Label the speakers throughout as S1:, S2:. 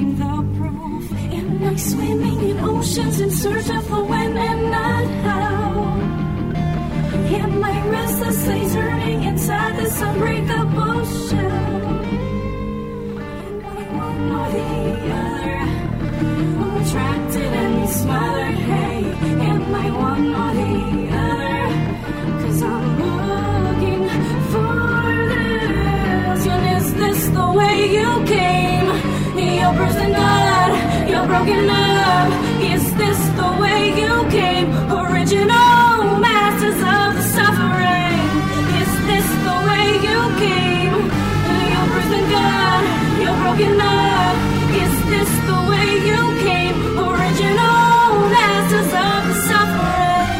S1: finding the proof. Am I swimming in oceans in search of the when and not how? Am I restlessly turning inside this unbreakable shell? Am I one or the other? Attracted and smothered, hey. Am I one or the other? 'Cause I'm looking for this. And is this the way you came? Your bruised God, you're broken up. Is this the way you came? Original masters of the suffering. Is this the way you came? Your bruised God, you're broken up. Is this the way you came? Original masters of the suffering.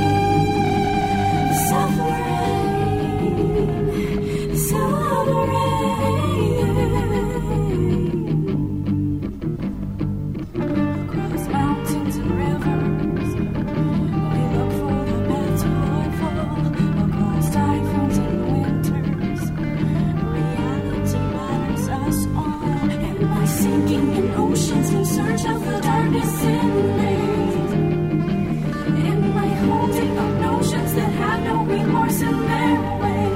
S1: Suffering, suffering. Across mountains and rivers, we look for the path to fall. Across typhoons and winters, reality batters us all. Am I sinking in oceans in search of the darkness in me? Am I holding up notions that have no remorse in their way?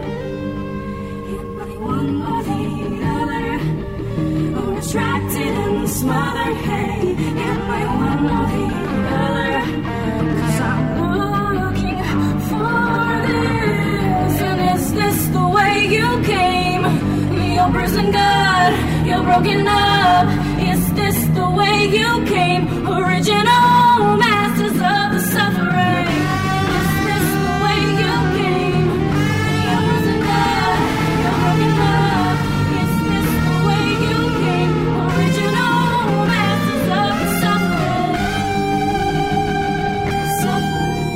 S1: Am I one or the other? Or attracted and smothered, hey? Am I one or the other? 'Cause I'm looking for this. And is this the way you came? Your bruised God, you're broken up. Is this the way you came? Original masters of the suffering. Is this the way you came? Your bruised God, you're broken up. Is this the way you came? Original masters of the suffering. Suffering.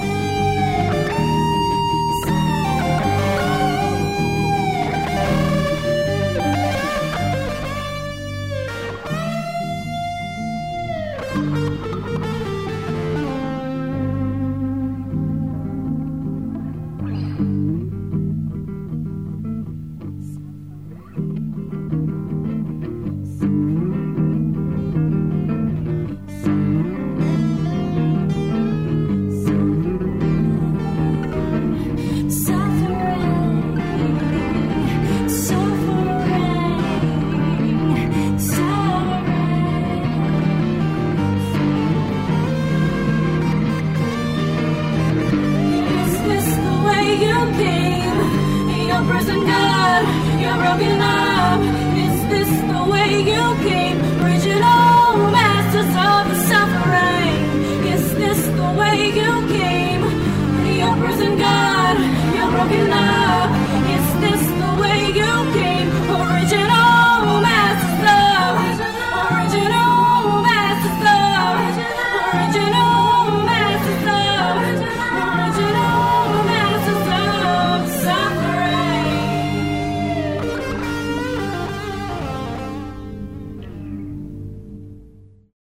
S1: Broken